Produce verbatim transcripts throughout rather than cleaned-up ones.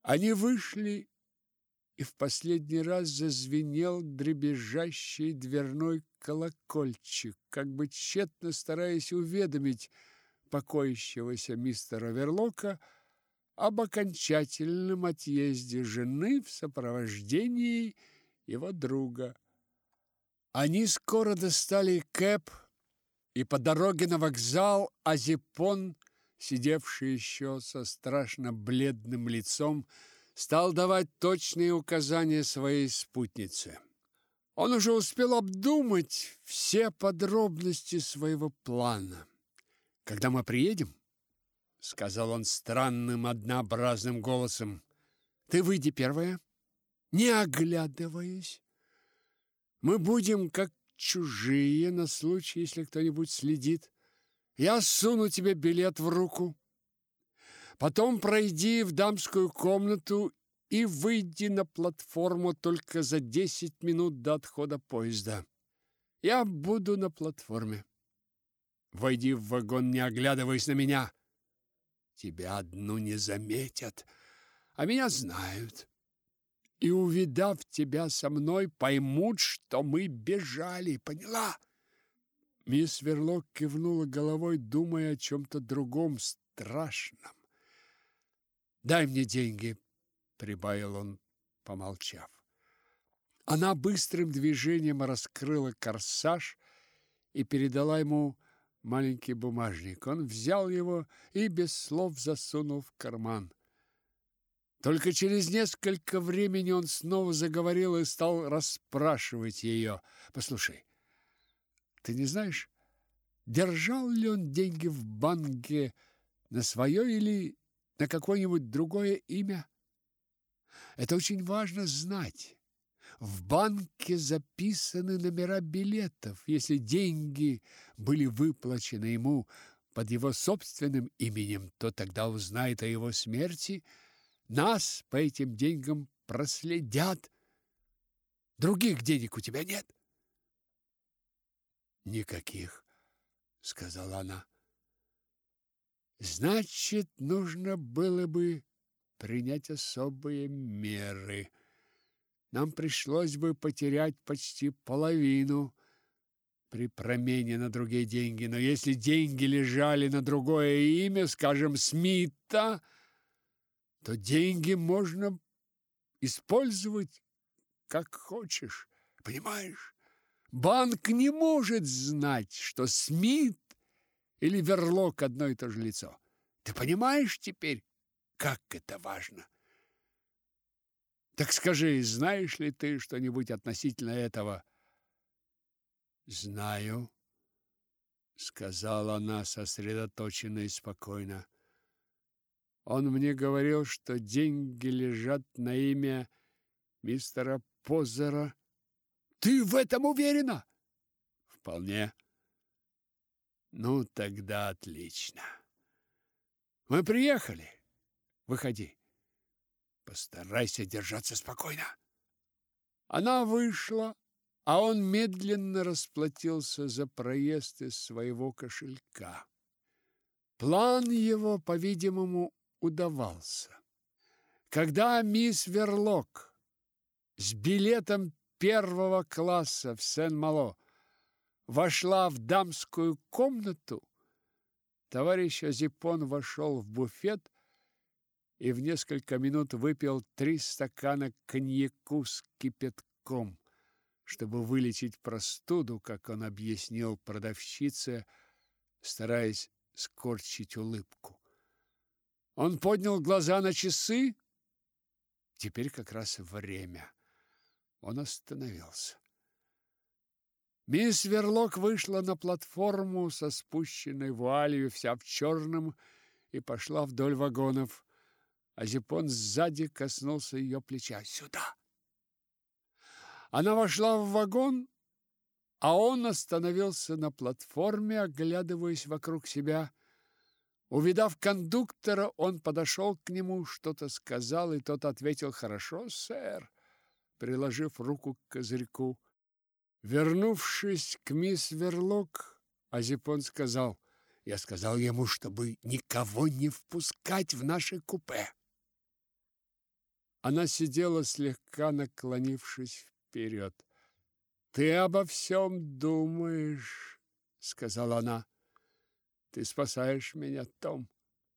Они вышли, и в последний раз зазвенел дребезжащий дверной колокольчик, как бы тщетно стараясь уведомить покоящегося мистера Верлока об окончательном отъезде жены в сопровождении его друга. Они скоро достали кэб, и по дороге на вокзал Азипон, сидевший еще со страшно бледным лицом, стал давать точные указания своей спутнице. Он уже успел обдумать все подробности своего плана. «Когда мы приедем, — сказал он странным однообразным голосом, — ты выйди первая, не оглядываясь. Мы будем как чужие на случай, если кто-нибудь следит. Я суну тебе билет в руку. Потом пройди в дамскую комнату и выйди на платформу только за десять минут до отхода поезда. Я буду на платформе. Войди в вагон, не оглядываясь на меня. Тебя одну не заметят, а меня знают. И, увидав тебя со мной, поймут, что мы бежали. Поняла?» Мисс Верлок кивнула головой, думая о чем-то другом, страшном. «Дай мне деньги», — прибавил он, помолчав. Она быстрым движением раскрыла корсаж и передала ему маленький бумажник. Он взял его и без слов засунул в карман. Только через несколько времени он снова заговорил и стал расспрашивать ее. «Послушай, ты не знаешь, держал ли он деньги в банке на свое или на какое-нибудь другое имя? Это очень важно знать. В банке записаны номера билетов. Если деньги были выплачены ему под его собственным именем, то тогда узнает о его смерти. Нас по этим деньгам проследят. Других денег у тебя нет?» «Никаких», — сказала она. «Значит, нужно было бы принять особые меры. Нам пришлось бы потерять почти половину при промене на другие деньги. Но если деньги лежали на другое имя, скажем, Смита, то деньги можно использовать как хочешь. Понимаешь? Банк не может знать, что Смит или Верлок одно и то же лицо. Ты понимаешь теперь, как это важно? Так скажи, знаешь ли ты что-нибудь относительно этого?» «Знаю», — сказала она сосредоточенно и спокойно. «Он мне говорил, что деньги лежат на имя мистера Позера». «Ты в этом уверена?» «Вполне». «Ну, тогда отлично. Мы приехали. Выходи. Постарайся держаться спокойно». Она вышла, а он медленно расплатился за проезд из своего кошелька. План его, по-видимому, удавался. Когда мисс Верлок с билетом первого класса в Сен-Мало вошла в дамскую комнату, товарищ Азипон вошел в буфет и в несколько минут выпил три стакана коньяку с кипятком, чтобы вылечить простуду, как он объяснил продавщице, стараясь скорчить улыбку. Он поднял глаза на часы. Теперь как раз время. Он остановился. Мисс Верлок вышла на платформу со спущенной вуалью, вся в черном, и пошла вдоль вагонов. Азипон сзади коснулся ее плеча. «Сюда!» Она вошла в вагон, а он остановился на платформе, оглядываясь вокруг себя. Увидав кондуктора, он подошел к нему, что-то сказал, и тот ответил: «Хорошо, сэр», приложив руку к козырьку. Вернувшись к мисс Верлок, Азипон сказал: «Я сказал ему, чтобы никого не впускать в наше купе». Она сидела, слегка наклонившись вперед. «Ты обо всем думаешь», — сказала она. «Ты спасаешь меня, Том?»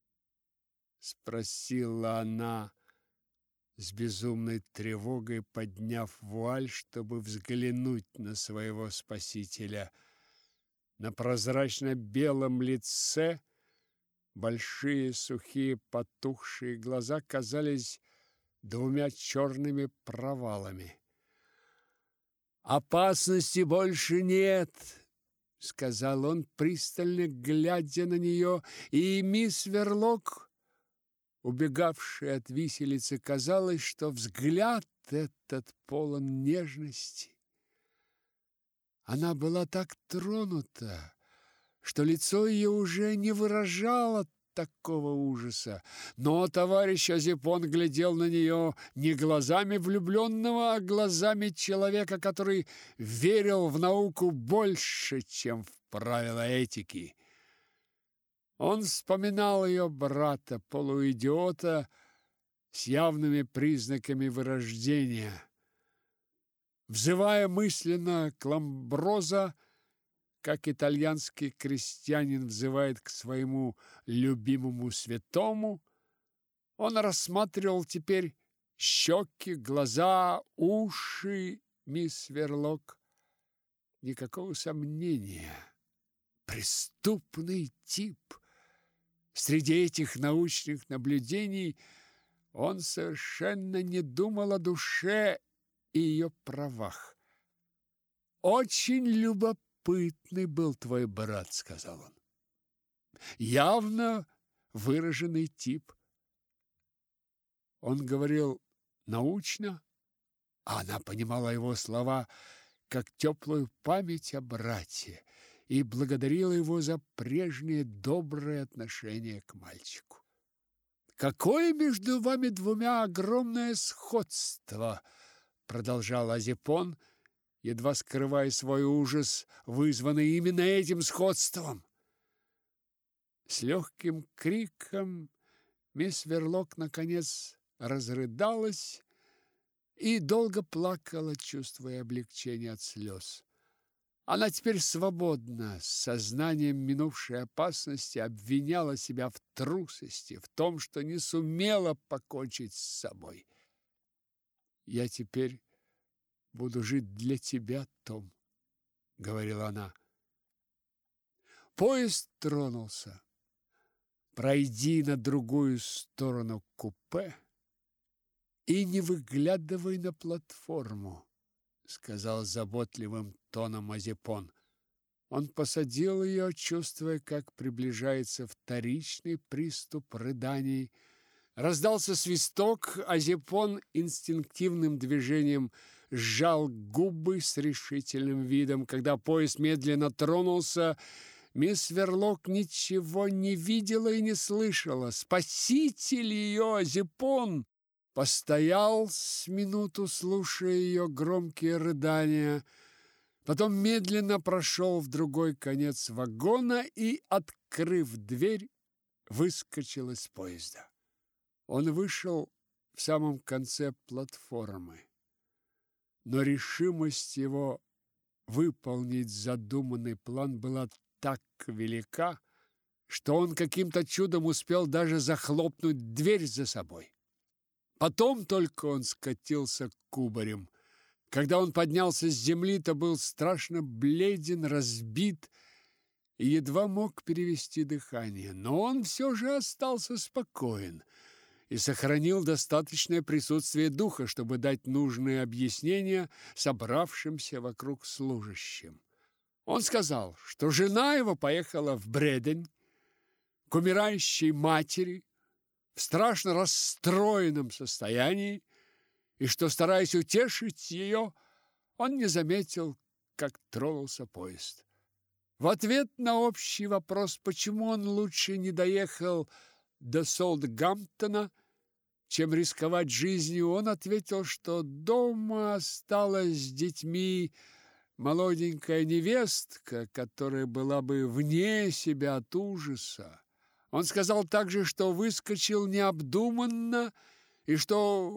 Спросила она с безумной тревогой, подняв вуаль, чтобы взглянуть на своего спасителя. На прозрачно-белом лице большие, сухие, потухшие глаза казались двумя черными провалами. «Опасности больше нет», — сказал он, пристально глядя на нее, и мисс Верлок, убегавшая от виселицы, казалось, что взгляд этот полон нежности. Она была так тронута, что лицо ее уже не выражало такого ужаса, но товарищ Азипон глядел на нее не глазами влюбленного, а глазами человека, который верил в науку больше, чем в правила этики. Он вспоминал ее брата, полуидиота, с явными признаками вырождения. Взывая мысленно к Ламброзо, как итальянский крестьянин взывает к своему любимому святому, он рассматривал теперь щеки, глаза, уши мисс Верлок. Никакого сомнения. Преступный тип. Среди этих научных наблюдений он совершенно не думал о душе и ее правах. «Очень любопытный был твой брат», — сказал он. «Явно выраженный тип». Он говорил научно, а она понимала его слова как теплую память о брате и благодарила его за прежнее доброе отношение к мальчику. «Какое между вами двумя огромное сходство!» — продолжал Азипон, едва скрывая свой ужас, вызванный именно этим сходством. С легким криком мисс Верлок наконец разрыдалась и долго плакала, чувствуя облегчение от слез. Она теперь свободна, с сознанием минувшей опасности, обвиняла себя в трусости, в том, что не сумела покончить с собой. «Я теперь буду жить для тебя, Том», — говорила она. Поезд тронулся. «Пройди на другую сторону купе и не выглядывай на платформу», — сказал заботливым тоном Азипон. Он посадил ее, чувствуя, как приближается вторичный приступ рыданий. Раздался свисток, Азипон инстинктивным движением сжал губы с решительным видом. Когда поезд медленно тронулся, мисс Верлок ничего не видела и не слышала. Спаситель ее, Азипон, постоял с минуту, слушая ее громкие рыдания, потом медленно прошел в другой конец вагона и, открыв дверь, выскочил из поезда. Он вышел в самом конце платформы, но решимость его выполнить задуманный план была так велика, что он каким-то чудом успел даже захлопнуть дверь за собой. Потом только он скатился кубарем. Когда он поднялся с земли, то был страшно бледен, разбит и едва мог перевести дыхание. Но он все же остался спокоен и сохранил достаточное присутствие духа, чтобы дать нужные объяснения собравшимся вокруг служащим. Он сказал, что жена его поехала в Бредень к умирающей матери в страшно расстроенном состоянии, и что, стараясь утешить ее, он не заметил, как тронулся поезд. В ответ на общий вопрос, почему он лучше не доехал до Солтгемптона, чем рисковать жизнью, он ответил, что дома осталась с детьми молоденькая невестка, которая была бы вне себя от ужаса. Он сказал также, что выскочил необдуманно и что,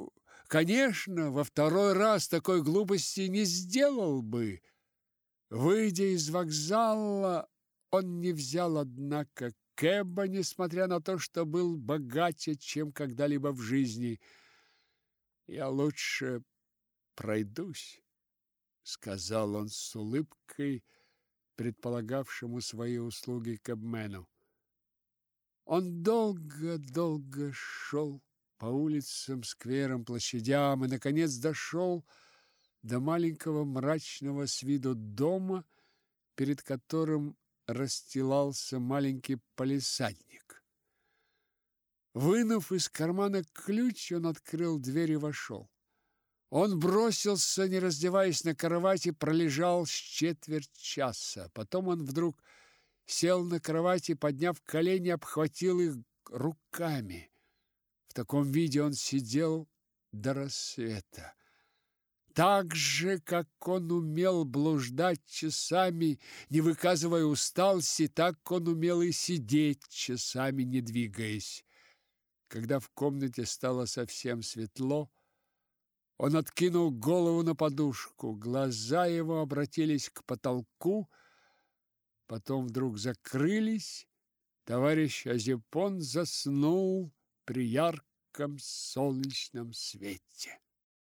конечно, во второй раз такой глупости не сделал бы. Выйдя из вокзала, он не взял, однако, кэба, несмотря на то, что был богаче, чем когда-либо в жизни. «Я лучше пройдусь», — сказал он с улыбкой, предполагавшему свои услуги кэбмену. Он долго-долго шел по улицам, скверам, площадям и, наконец, дошел до маленького мрачного с виду дома, перед которым расстилался маленький палисадник. Вынув из кармана ключ, он открыл дверь и вошел. Он бросился, не раздеваясь, на кровать и пролежал с четверть часа. Потом он вдруг сел на кровати, подняв колени, обхватил их руками. В таком виде он сидел до рассвета. Так же, как он умел блуждать часами, не выказывая усталости, так он умел и сидеть часами, не двигаясь. Когда в комнате стало совсем светло, он откинул голову на подушку, глаза его обратились к потолку, потом вдруг закрылись. Товарищ Азипон заснул при ярком солнечном свете.